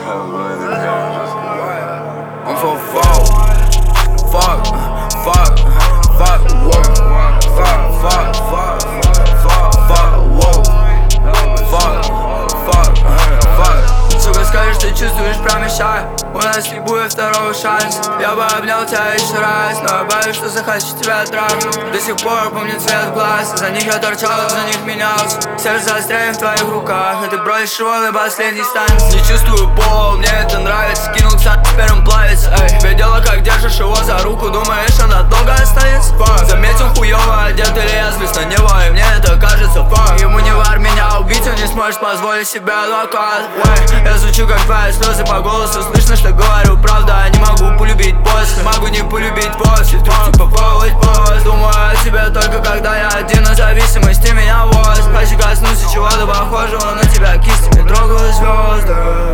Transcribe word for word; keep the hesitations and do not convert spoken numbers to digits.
I'm for fuck, fuck, fuck, fuck, whoa, fuck, fuck, fuck, fuck, fuck, whoa, fuck, fuck, fuck. Сука, скажешь, ты чувствуешь, промешай. У нас не будет второго шанса. Я бы обнял тебя еще раз, но я боюсь, что захочу тебя трахнуть. До сих пор помню цвет глаз. За них я торчал, за них менялся. Сердце застрянет в твоих руках, и ты бросишь его на последней станции. Не чувствую пол, мне это нравится. Кинул кстати, теперь он плавится. Эй, видела, как держишь его за руку. Думаешь, он надолго останется? Фак. Заметил, хуёво одет или я злюсь на него, и мне это кажется фак. Ему не вар меня убить, он не сможет позволить себе адвокат. Эй, я звучу как твои слезы по голосу. Слышно, что говорю правда, а не могу полюбить после. Могу не полюбить после, вдруг типа фолловить пост. Думаю о себе только когда я один, но зависимости меня возит. Хочу коснуться чего-то похожего на тебя кистями, трогаю звезды.